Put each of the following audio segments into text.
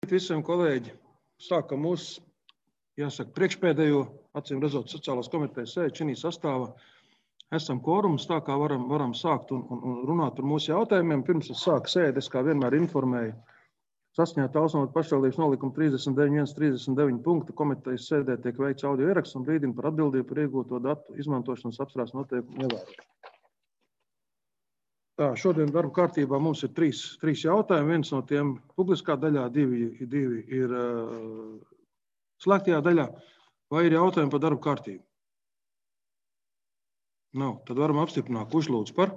Visiem kolēģi, sākam mūsu, jāsaka, priekšpēdējo, acīm redzot, sociālās komitejas sēdi šī sastāvā. Esam kvorums, tā kā varam sākt un runāt par mūsu jautājumiem. Pirms es sāku sēdi, es kā vienmēr informēju saskaņā Talsu novada pašvaldības nolikuma 39.1.39 punktu komitejas sēdē tiek veikts audio ieraksts un brīdina par atbildību par iegūto datu izmantošanas apstrādes noteikumu ievērošanu. Tā, šodien darba kārtībā mums ir trīs jautājumi. Viens no tiem publiskā daļā, divi ir slēgtajā daļā. Vai ir jautājumi par darba kārtību? Nav. Tad varam apstiprināt. Kurš lūdzu par?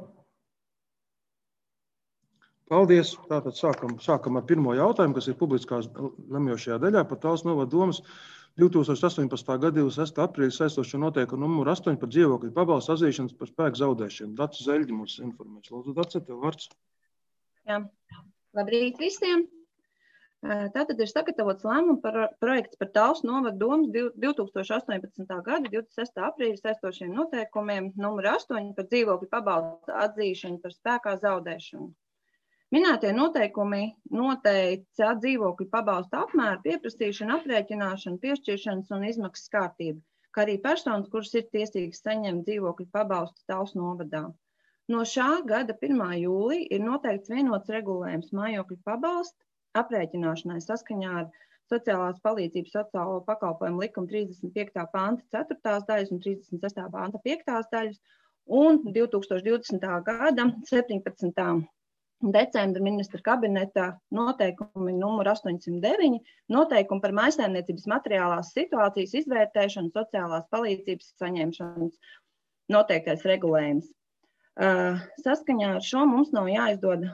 Paldies. Tātad sākam ar pirmo jautājumu, kas ir publiskās lemjošajā daļā par Talsu novada domas 2018. gada 26. aprīļa saistošo noteikumu numuru 8 par dzīvokļu pabalstu atzīšanas par spēku zaudēšanu. Dacis Zeļģi mums informēs. Lūdzu, Dace, tev vārds. Jā. Labrīt visiem. Tātad ir sagatavots lēmumu projekts par Talsu novada domas 2018. gada 26. aprīļa saistošiem noteikumiem numuru 8 par dzīvokļu pabalstu atzīšanu par spēkā zaudēšanu. Minētie noteikumi noteica dzīvokļu pabalstu apmēru, pieprasīšanu, aprēķināšanu, piešķiršanas un izmaksas kārtību, kā arī personas, kuras ir tiesīgas saņemt dzīvokļu pabalstu Talsu novadā. No šā gada 1. jūlija ir noteikts vienots regulējums mājokļu pabalstu aprēķināšanai saskaņā ar sociālās palīdzības sociālo pakalpojumu likuma 35. panta 4. daļas un 36. panta 5. daļas un 2020. gada 17. decembra ministra kabineta noteikumi numur 809, noteikumi par mājsaimniecības materiālās situācijas izvērtēšanu, sociālās palīdzības saņemšanas noteiktais regulējums. Saskaņā ar šo mums nav jāizdod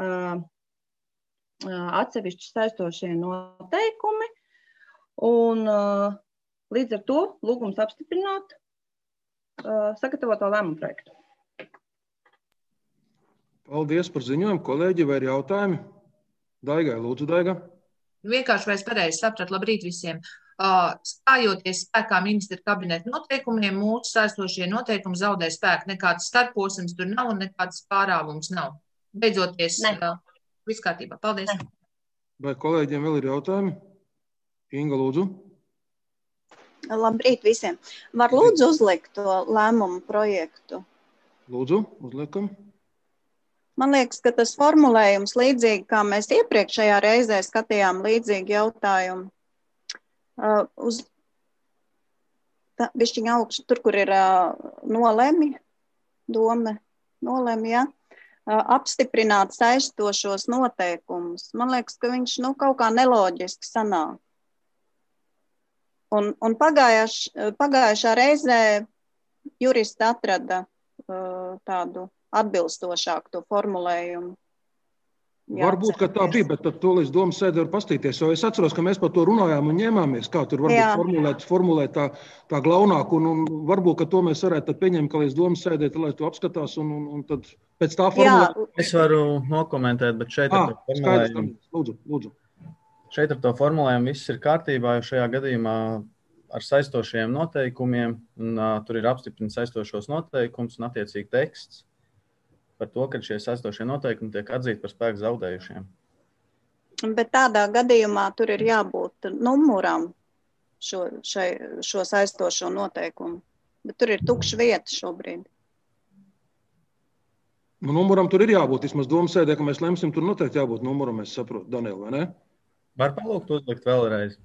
atsevišķi saistošie noteikumi, un līdz ar to lūgums apstiprināt sagatavoto lēmumu projektu. Paldies par ziņojumu, kolēģi, vai ir jautājumi? Daigai, lūdzu, Daiga. Vienkārši vai es pareizi sapratu, labrīt visiem. Stājoties spēkā ministra kabineta noteikumiem, mūsu saistošie noteikumi zaudē spēku. Nekāds starposms tur nav un nekāds pārāvums nav. Beidzoties, viss kārtībā. Paldies. Vai kolēģiem vēl ir jautājumi? Inga, lūdzu. Labrīt visiem. Var lūdzu uzlikt to lēmumu projektu? Lūdzu, uzliekam. Man liekas, ka tas formulējums līdzīgi, kā mēs iepriekšējā reizē skatījām līdzīgi jautājumu. Bišķiņ augšu, tur, kur ir nolemi, ja? Apstiprināt saistošos noteikumus. Man liekas, ka viņš kaut kā neloģiski sanāk. Un pagājušā reizē juristi atrada tādu atbilstošāku to formulējumu. Varbūt, ka tā bija, bet tad to līdz domas sēdē var pastīties, jo es atceros, ka mēs par to runājām un ņēmāmies, kā tur varbūt formulēt tā glaunāk, un varbūt, ka to mēs varētu tad pieņemt, ka līdz domas sēdē, lai to apskatās, un tad pēc tā formulēt. Es varu nokomentēt, bet šeit ar to formulējumu. Lūdzu. Šeit ar to formulējumu viss ir kārtībā, jo šajā gadījumā ar saistošajiem noteikumiem, un tur ir apstiprināts saistošos noteikumus un attiecīgi teksts par to, ka šie saistošie noteikumi tiek atzīti par spēku zaudējušiem. Bet tādā gadījumā tur ir jābūt numuram šo saistošo noteikumu. Bet tur ir tukša vieta šobrīd. Numuram tur ir jābūt. Vismaz domas sēdē, ka mēs lemsim, tur noteikti jābūt numuram, es saprotu, Daniel, vai ne? Var palūgt uzlikt vēlreiz.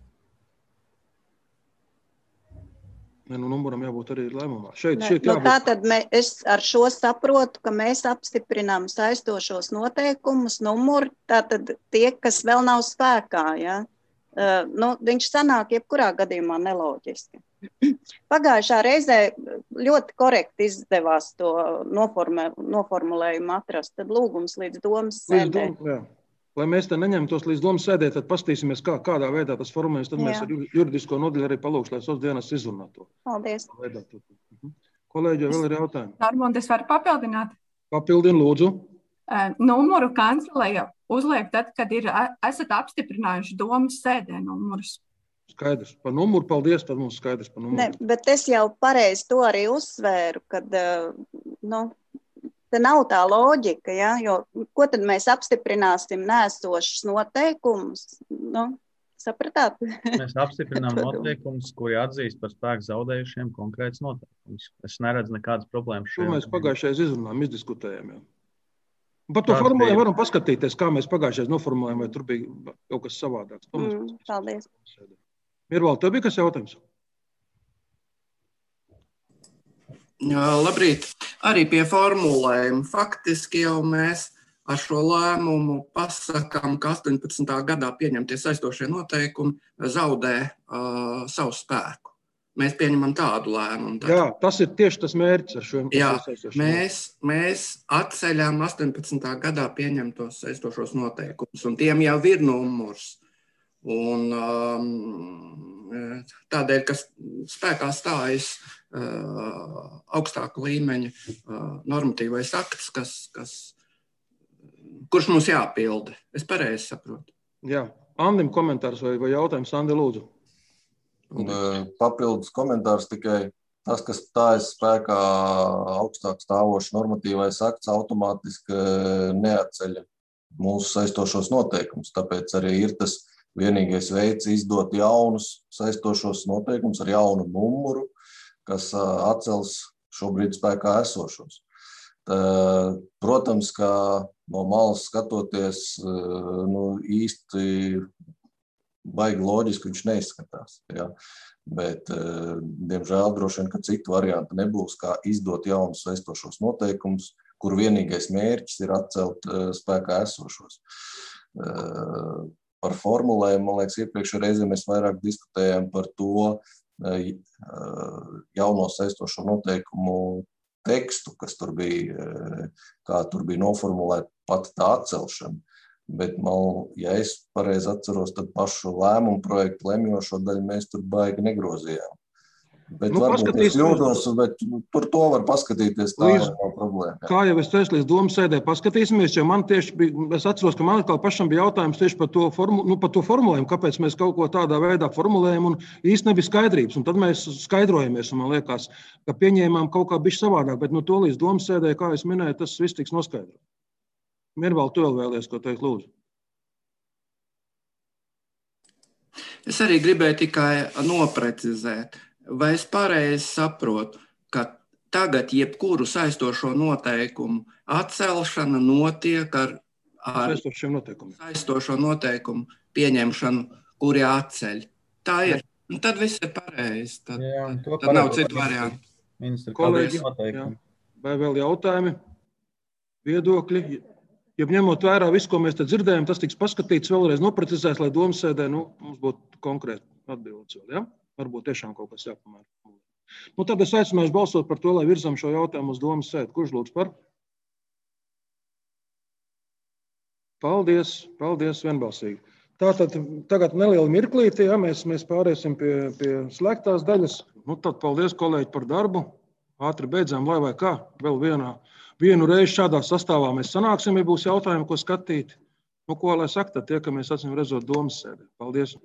Numuram jābūt arī lēmumā. Šeit jābūt. Tātad es ar šo saprotu, ka mēs apstiprinām saistošos noteikumus, numuru, tātad tie, kas vēl nav spēkā, ja? Viņš sanāk jebkurā gadījumā neloģiski. Pagājušā reizē ļoti korekti izdevās to noformulējumu atrast, tad lūgums līdz domas sēdē. Lai mēs te neņemtos līdz domas sēdē, tad pastīsimies, kādā veidā tas formulējums, tad mēs ar juridisko nodaļu arī palūkšu, lai sos dienas izrunā to. Paldies. Kolēģi, vēl ir jautājumi? Normund, es varu papildināt? Papildini, lūdzu. Numuru kancelēja uzliek tad, kad esat apstiprinājuši domas sēdē numurus. Skaidrs. Par numuru, paldies, tad mums skaidrs par numuru. Ne, bet es jau pareizi to arī uzsvēru, kad, Te nav tā loģika, ja? Jo ko tad mēs apstiprināsim nēsošus noteikumus? Nu, sapratāt? Mēs apstiprinām noteikumus, kuri atzīst par spēku zaudējušiem konkrēts noteikumus. Es neredzu nekādas problēmas To šajā. mēs pagājušajā izrunājām, izdiskutējām. Jau. Par to formulējumu varam paskatīties, kā mēs pagājušajā noformulējām, vai tur bija kaut kas savādāks. Paldies. Mirvalda, tev bija kas jautājums? Labrīt. Arī pie formulējuma. Faktiski jau mēs ar šo lēmumu pasakām, ka 18. gadā pieņemtie saistošie noteikumi zaudē savu spēku. Mēs pieņemam tādu lēmumu. Jā, tas ir tieši tas mērķis ar šo mēs atceļām 18. gadā pieņemtos saistošos noteikumus, un tiem jau ir numurs. Un tādēļ, ka spēkā stājas augstāka līmeņa normatīvais akts, kurš mums jāpilda. Es pareizi saprotu. Jā. Andim komentārs vai jautājums? Andi, lūdzu. Papildus komentārs tikai tas, kas stājas spēkā augstāk stāvošs normatīvais akts, automātiski neatceļ mūsu saistošos noteikumus. Tāpēc arī ir tas vienīgais veids izdot jaunus saistošos noteikumus ar jaunu numuru, kas atcels šobrīd spēkā esošos. Protams, ka no malas skatoties, īsti baigi loģiski viņš neizskatās. Ja? Bet, diemžēl, droši vien, ka citu variantu nebūs, kā izdot jaunus saistošos noteikumus, kur vienīgais mērķis ir atcelt spēkā esošos. Par formulējumu, man liekas, iepriekšējā reizē mēs vairāk diskutējām par to jauno saistošo noteikumu tekstu, kas tur bija, kā tur bija noformulēta pat tā atcelšana. Bet, ja es pareizi atceros, tad pašu lēmumu projektu lemjošo daļu mēs tur baigi negrozījām. Bet varbūt es kļūdos, bet tur to var paskatīties, tā ir nav problēma. Kā jau es teicu, līdz domas sēdē paskatīsimies, jo man tieši bija, es atceros, ka man atkal pašam bija jautājums tieši par to formulējumu, kāpēc mēs kaut ko tādā veidā formulējam, un īsti nebija skaidrības. Un tad mēs skaidrojamies, un man liekas, ka pieņēmām kaut kā bišķi savādāk, bet to līdz domas sēdē, kā es minēju, tas viss tiks noskaidrot. Mirvalda, tu vēl vēlies, ko teikt, lūdzu. Es arī gribēju tikai noprecizēt. Vai es pareizi saprotu, ka tagad jebkuru saistošo noteikumu atcelšana notiek ar saistošo noteikumu pieņemšanu, kuri atceļ? Tā ir. Tad viss ir pareizi. Tad nav citu variantu. Kolēģi, vai vēl jautājumi, viedokļi? Ja ņemot vērā visu, ko mēs te dzirdējam, tas tiks paskatīts, vēlreiz noprecizēs, lai domas sēdē mums būtu konkrēti atbildes vēl, ja? Varbūt tiešām kaut kas jāpamēr. Tad es aicināšu balsot par to, lai virzam šo jautājumu uz domas sēdi. Kurš lūdz par? Paldies, vienbalsīgi. Tātad tagad neliela mirklīte, ja mēs pārēsim pie slēgtās daļas. Tad paldies, kolēģi, par darbu. Ātri beidzām, lai vai kā. Vēl vienu reizi šādā sastāvā mēs sanāksim, ja būs jautājumi, ko skatīt. Ko lai saka, tad tiekamies, acīm redzot, domas sēdē. Paldies.